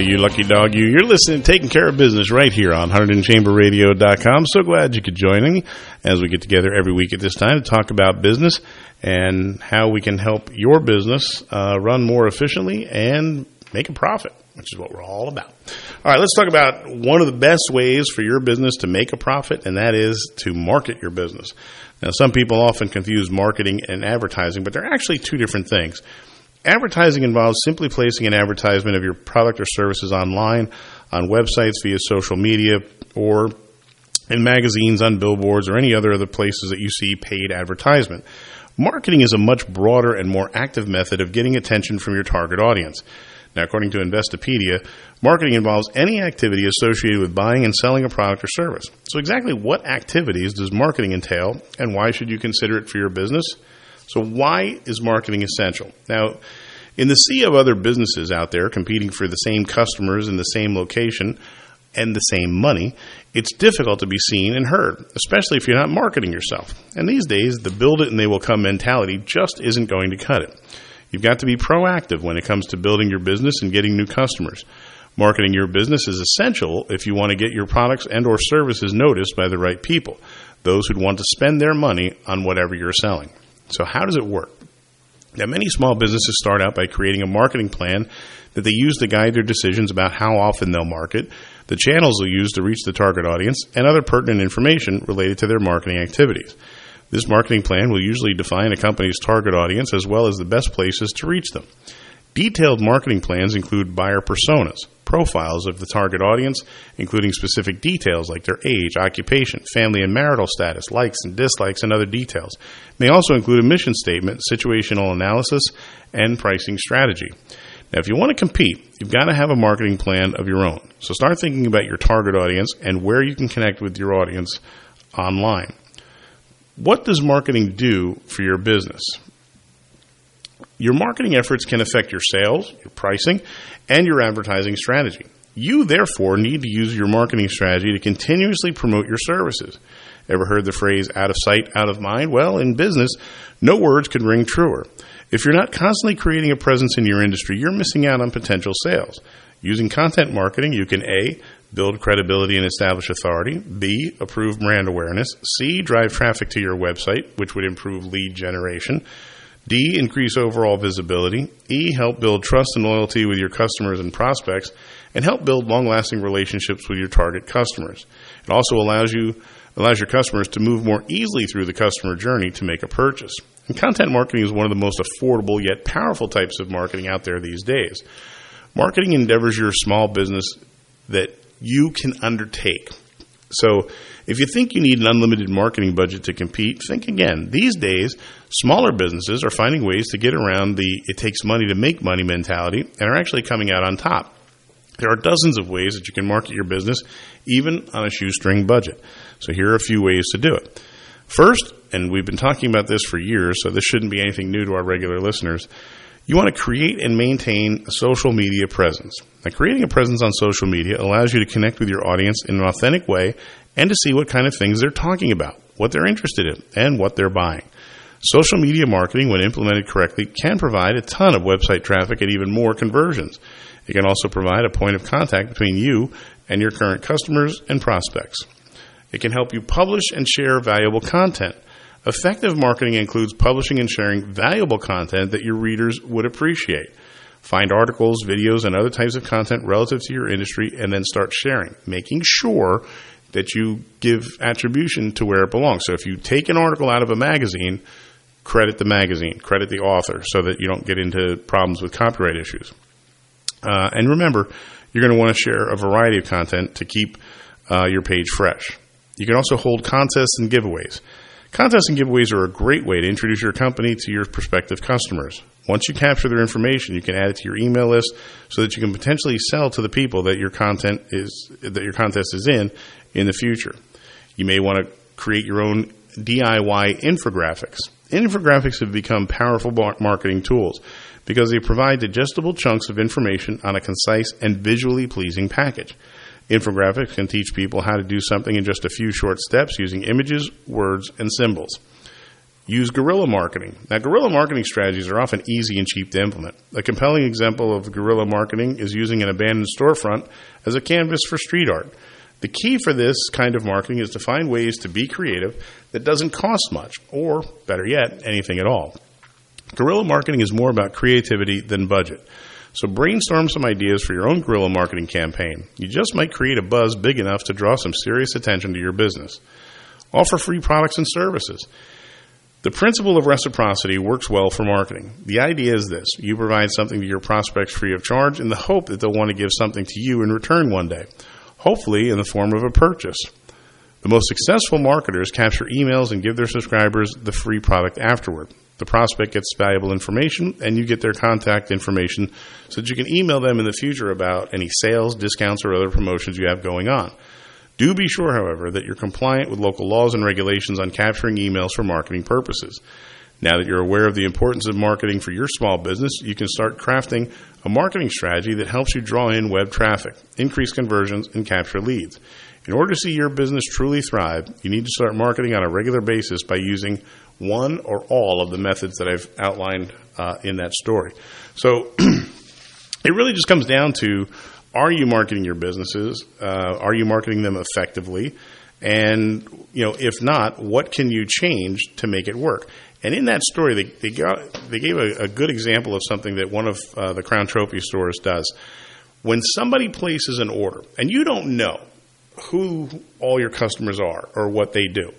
you lucky dog, you. You're listening to Taking Care of Business right here on 100chamberradio.com. So glad you could join me as we get together every week at this time to talk about business and how we can help your business run more efficiently and make a profit, which is what we're all about. All right, let's talk about one of the best ways for your business to make a profit, and that is to market your business. Now, some people often confuse marketing and advertising, but they're actually two different things. Advertising involves simply placing an advertisement of your product or services online, on websites, via social media, or in magazines, on billboards, or any other places that you see paid advertisement. Marketing is a much broader and more active method of getting attention from your target audience. Now, according to Investopedia, marketing involves any activity associated with buying and selling a product or service. So exactly what activities does marketing entail, and why should you consider it for your business? So why is marketing essential? Now, in the sea of other businesses out there competing for the same customers in the same location and the same money, it's difficult to be seen and heard, especially if you're not marketing yourself. And these days, the build it and they will come mentality just isn't going to cut it. You've got to be proactive when it comes to building your business and getting new customers. Marketing your business is essential if you want to get your products and or services noticed by the right people, those who'd want to spend their money on whatever you're selling. So how does it work? Now, many small businesses start out by creating a marketing plan that they use to guide their decisions about how often they'll market, the channels they'll use to reach the target audience, and other pertinent information related to their marketing activities. This marketing plan will usually define a company's target audience as well as the best places to reach them. Detailed marketing plans include buyer personas, profiles of the target audience, including specific details like their age, occupation, family and marital status, likes and dislikes, and other details. They also include a mission statement, situational analysis, and pricing strategy. Now, if you want to compete, you've got to have a marketing plan of your own. So start thinking about your target audience and where you can connect with your audience online. What does marketing do for your business? Your marketing efforts can affect your sales, your pricing, and your advertising strategy. You, therefore, need to use your marketing strategy to continuously promote your services. Ever heard the phrase, out of sight, out of mind? Well, in business, no words could ring truer. If you're not constantly creating a presence in your industry, you're missing out on potential sales. Using content marketing, you can A, build credibility and establish authority, B, improve brand awareness, C, drive traffic to your website, which would improve lead generation, D, increase overall visibility, E, help build trust and loyalty with your customers and prospects, and help build long-lasting relationships with your target customers. It also allows your customers to move more easily through the customer journey to make a purchase. And content marketing is one of the most affordable yet powerful types of marketing out there these days. Marketing endeavors your small business that you can undertake. So if you think you need an unlimited marketing budget to compete, think again. These days, smaller businesses are finding ways to get around the it takes money to make money mentality and are actually coming out on top. There are dozens of ways that you can market your business, even on a shoestring budget. So here are a few ways to do it. First, and we've been talking about this for years, so this shouldn't be anything new to our regular listeners, you want to create and maintain a social media presence. Now, creating a presence on social media allows you to connect with your audience in an authentic way and to see what kind of things they're talking about, what they're interested in, and what they're buying. Social media marketing, when implemented correctly, can provide a ton of website traffic and even more conversions. It can also provide a point of contact between you and your current customers and prospects. It can help you publish and share valuable content. Effective marketing includes publishing and sharing valuable content that your readers would appreciate. Find articles, videos, and other types of content relative to your industry and then start sharing, making sure that you give attribution to where it belongs. So if you take an article out of a magazine, credit the magazine, credit the author so that you don't get into problems with copyright issues. And remember, you're going to want to share a variety of content to keep your page fresh. You can also hold contests and giveaways. Contests and giveaways are a great way to introduce your company to your prospective customers. Once you capture their information, you can add it to your email list so that you can potentially sell to the people that your contest is in the future. You may want to create your own DIY infographics. Infographics have become powerful marketing tools because they provide digestible chunks of information on a concise and visually pleasing package. Infographics can teach people how to do something in just a few short steps using images, words, and symbols. Use guerrilla marketing. Now, guerrilla marketing strategies are often easy and cheap to implement. A compelling example of guerrilla marketing is using an abandoned storefront as a canvas for street art. The key for this kind of marketing is to find ways to be creative that doesn't cost much, or, better yet, anything at all. Guerrilla marketing is more about creativity than budget. So brainstorm some ideas for your own guerrilla marketing campaign. You just might create a buzz big enough to draw some serious attention to your business. Offer free products and services. The principle of reciprocity works well for marketing. The idea is this: you provide something to your prospects free of charge in the hope that they'll want to give something to you in return one day, hopefully in the form of a purchase. The most successful marketers capture emails and give their subscribers the free product afterward. The prospect gets valuable information, and you get their contact information so that you can email them in the future about any sales, discounts, or other promotions you have going on. Do be sure, however, that you're compliant with local laws and regulations on capturing emails for marketing purposes. Now that you're aware of the importance of marketing for your small business, you can start crafting a marketing strategy that helps you draw in web traffic, increase conversions, and capture leads. In order to see your business truly thrive, you need to start marketing on a regular basis by using one or all of the methods that I've outlined in that story. So it really just comes down to, are you marketing your businesses? Are you marketing them effectively? And, if not, what can you change to make it work? And in that story, they gave a good example of something that one of the Crown Trophy stores does. When somebody places an order, and you don't know who all your customers are or what they do,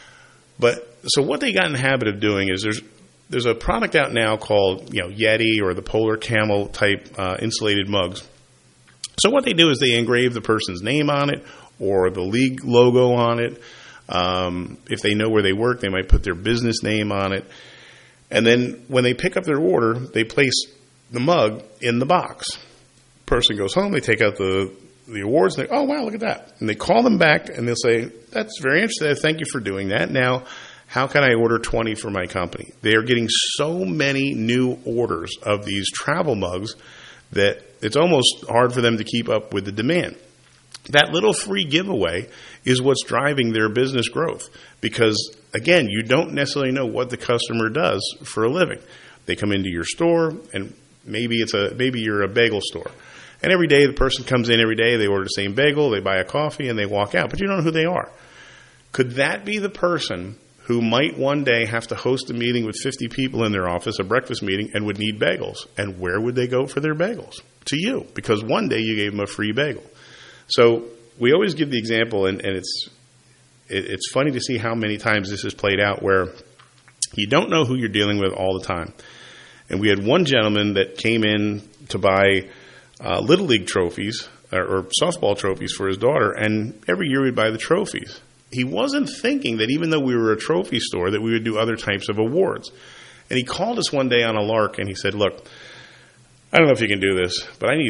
so what they got in the habit of doing is there's a product out now called Yeti or the Polar Camel type insulated mugs. So what they do is they engrave the person's name on it or the league logo on it. If they know where they work, they might put their business name on it. And then when they pick up their order, they place the mug in the box. Person goes home, they take out the awards, and they, oh, wow, look at that. And they call them back, and they'll say, that's very interesting. Thank you for doing that. Now, how can I order 20 for my company? They are getting so many new orders of these travel mugs that it's almost hard for them to keep up with the demand. That little free giveaway is what's driving their business growth because, again, you don't necessarily know what the customer does for a living. They come into your store, and maybe you're a bagel store. And every day the person comes in every day, they order the same bagel, they buy a coffee, and they walk out. But you don't know who they are. Could that be the person who might one day have to host a meeting with 50 people in their office, a breakfast meeting, and would need bagels? And where would they go for their bagels? To you, because one day you gave them a free bagel. So we always give the example, and it's funny to see how many times this has played out where you don't know who you're dealing with all the time. And we had one gentleman that came in to buy Little League trophies or softball trophies for his daughter, and every year we'd buy the trophies. He wasn't thinking that even though we were a trophy store that we would do other types of awards. And he called us one day on a lark, and he said, look, I don't know if you can do this, but I need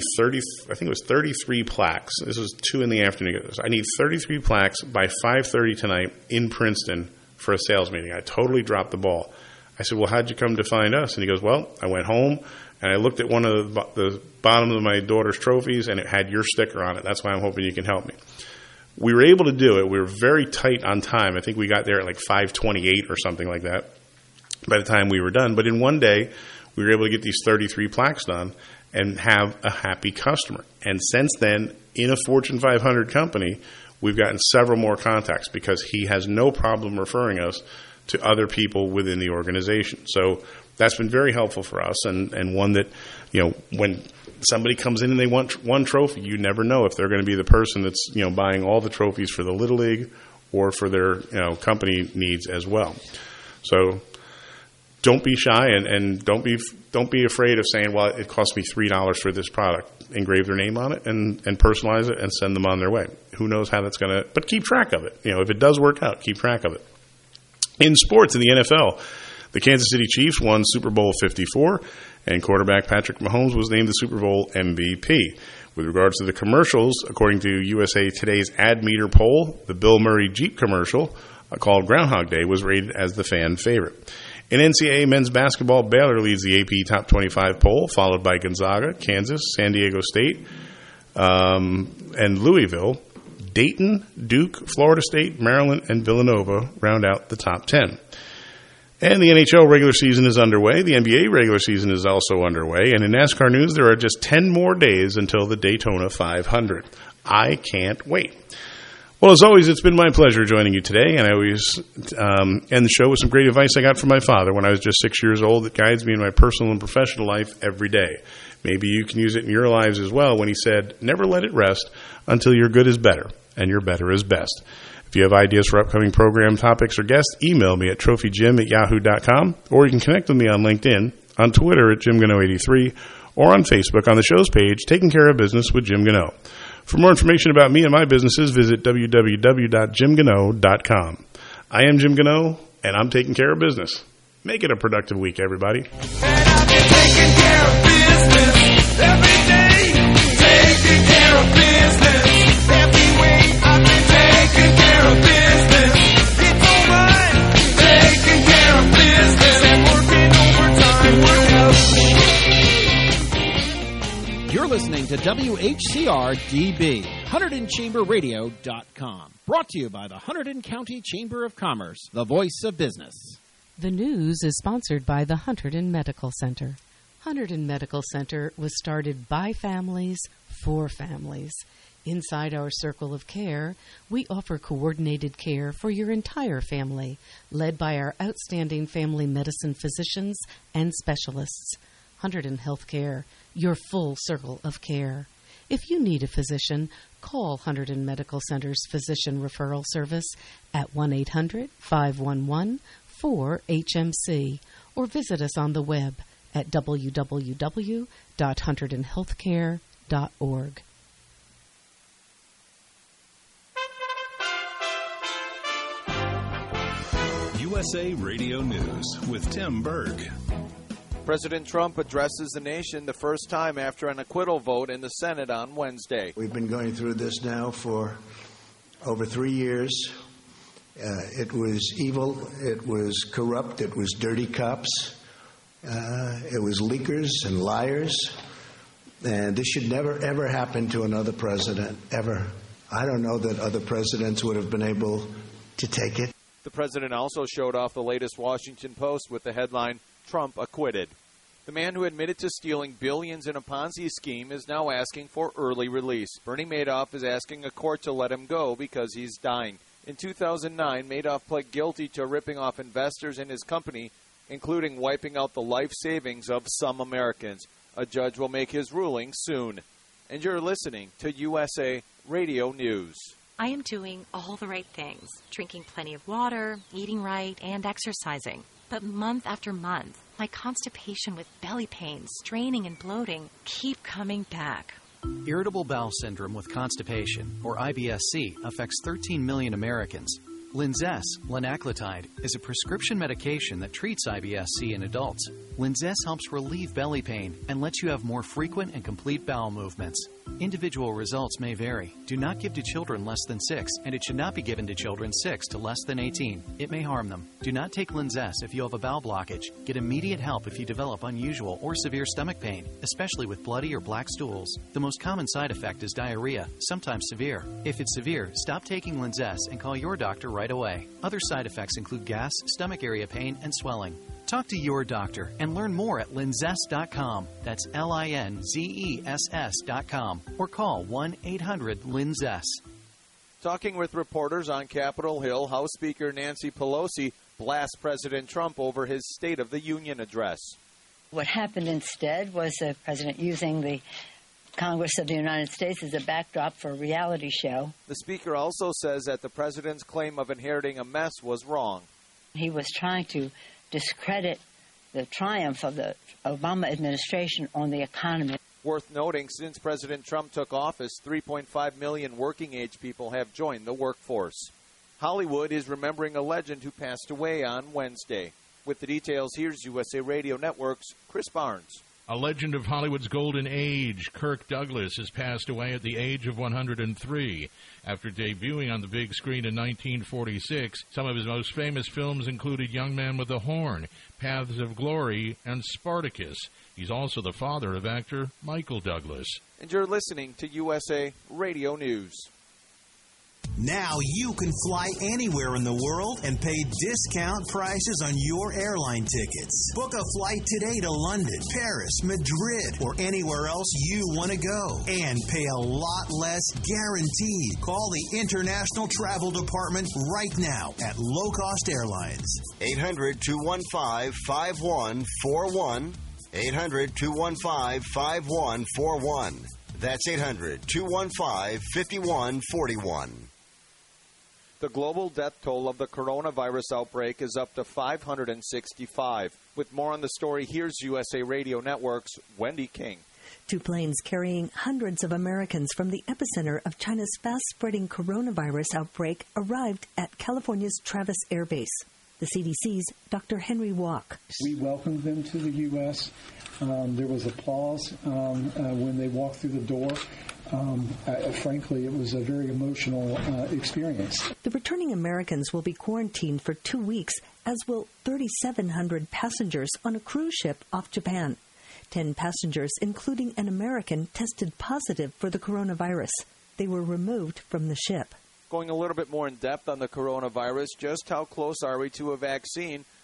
33 plaques. This was 2 p.m. I need 33 plaques by 5:30 tonight in Princeton for a sales meeting. I totally dropped the ball. I said, well, how'd you come to find us? And he goes, well, I went home, and I looked at one of the bottoms of my daughter's trophies, and it had your sticker on it. That's why I'm hoping you can help me. We were able to do it. We were very tight on time. I think we got there at like 5:28 or something like that by the time we were done. But in one day, we were able to get these 33 plaques done and have a happy customer. And since then, in a Fortune 500 company, we've gotten several more contacts because he has no problem referring us to other people within the organization. So that's been very helpful for us, and one that, when somebody comes in and they want one trophy, you never know if they're going to be the person that's, buying all the trophies for the Little League or for their, company needs as well. So don't be shy and don't be afraid of saying, well, it cost me $3 for this product. Engrave their name on it and personalize it and send them on their way. Who knows how that's going to, but keep track of it. If it does work out, keep track of it. In sports, in the NFL, the Kansas City Chiefs won Super Bowl 54, and quarterback Patrick Mahomes was named the Super Bowl MVP. With regards to the commercials, according to USA Today's Ad Meter poll, the Bill Murray Jeep commercial called Groundhog Day was rated as the fan favorite. In NCAA men's basketball, Baylor leads the AP Top 25 poll, followed by Gonzaga, Kansas, San Diego State, and Louisville. Dayton, Duke, Florida State, Maryland, and Villanova round out the top 10. And the NHL regular season is underway. The NBA regular season is also underway. And in NASCAR news, there are just 10 more days until the Daytona 500. I can't wait. Well, as always, it's been my pleasure joining you today. And I always end the show with some great advice I got from my father when I was just 6 years old that guides me in my personal and professional life every day. Maybe you can use it in your lives as well when he said, never let it rest until your good is better and your better is best. If you have ideas for upcoming program topics or guests, email me at trophyjim@yahoo.com, or you can connect with me on LinkedIn, on Twitter at JimGano83, or on Facebook on the show's page, Taking Care of Business with Jim Gano. For more information about me and my businesses, visit www.jimgano.com. I am Jim Gano, and I'm taking care of business. Make it a productive week, everybody.
And I've been taking care of business every day. Taking care of business every week. I've been taking care of business. It's alright. Taking care of business and working overtime.
You're listening to WHCR-DB, HunterdonChamberRadio.com. Brought to you by the Hunterdon County Chamber of Commerce, the voice of business.
The news is sponsored by the Hunterdon Medical Center. Hunterdon Medical Center was started by families for families. Inside our circle of care, we offer coordinated care for your entire family, led by our outstanding family medicine physicians and specialists. Hunterdon Healthcare, your full circle of care. If you need a physician, call Hunterdon Medical Center's Physician Referral Service at 1-800-511-4HMC or visit us on the web at www.hunterdonhealthcare.org.
USA Radio News with Tim Berg.
President Trump addresses the nation the first time after an acquittal vote in the Senate on Wednesday.
We've been going through this now for over 3 years. It was evil, it was corrupt, it was dirty cops, it was leakers and liars. And this should never, ever happen to another president, ever. I don't know that other presidents would have been able to take it.
The president also showed off the latest Washington Post with the headline, Trump acquitted. The man who admitted to stealing billions in a Ponzi scheme is now asking for early release. Bernie Madoff is asking a court to let him go because he's dying. In 2009, Madoff pled guilty to ripping off investors in his company, including wiping out the life savings of some Americans. A judge will make his ruling soon. And you're listening to USA Radio News.
I am doing all the right things, drinking plenty of water, eating right, and exercising. But month after month, my constipation with belly pain, straining, and bloating keep coming back.
Irritable bowel syndrome with constipation, or IBS-C, affects 13 million Americans. Linzess, linaclotide, is a prescription medication that treats IBS-C in adults. Linzess helps relieve belly pain and lets you have more frequent and complete bowel movements. Individual results may vary. Do not give to children less than 6, and it should not be given to children 6 to less than 18. It may harm them. Do not take Linzess if you have a bowel blockage. Get immediate help if you develop unusual or severe stomach pain, especially with bloody or black stools. The most common side effect is diarrhea, sometimes severe. If it's severe, stop taking Linzess and call your doctor right away. Other side effects include gas, stomach area pain, and swelling. Talk to your doctor and learn more at linzess.com. That's LINZESS.com. Or call 1-800-LINZESS.
Talking with reporters on Capitol Hill, House Speaker Nancy Pelosi blasts President Trump over his State of the Union address.
What happened instead was the president using the Congress of the United States as a backdrop for a reality show.
The speaker also says that the president's claim of inheriting a mess was wrong.
He was trying to discredit the triumph of the Obama administration on the economy.
Worth noting, since President Trump took office, 3.5 million working-age people have joined the workforce. Hollywood is remembering a legend who passed away on Wednesday. With the details, here's USA Radio Network's Chris Barnes.
A legend of Hollywood's golden age, Kirk Douglas, has passed away at the age of 103. After debuting on the big screen in 1946, some of his most famous films included Young Man with a Horn, Paths of Glory, and Spartacus. He's also the father of actor Michael Douglas.
And you're listening to USA Radio News.
Now you can fly anywhere in the world and pay discount prices on your airline tickets. Book a flight today to London, Paris, Madrid, or anywhere else you want to go. And pay a lot less guaranteed. Call the International Travel Department right now at Low Cost Airlines.
800-215-5141. 800-215-5141. That's 800-215-5141.
The global death toll of the coronavirus outbreak is up to 565. With more on the story, here's USA Radio Network's Wendy King.
2 planes carrying hundreds of Americans from the epicenter of China's fast-spreading coronavirus outbreak arrived at California's Travis Air Base. The CDC's Dr. Henry Walk.
We welcomed them to the U.S. There was applause when they walked through the door. Frankly, it was a very emotional experience.
The returning Americans will be quarantined for 2 weeks, as will 3,700 passengers on a cruise ship off Japan. 10 passengers, including an American, tested positive for the coronavirus. They were removed from the ship.
Going a little bit more in depth on the coronavirus, just how close are we to a vaccine?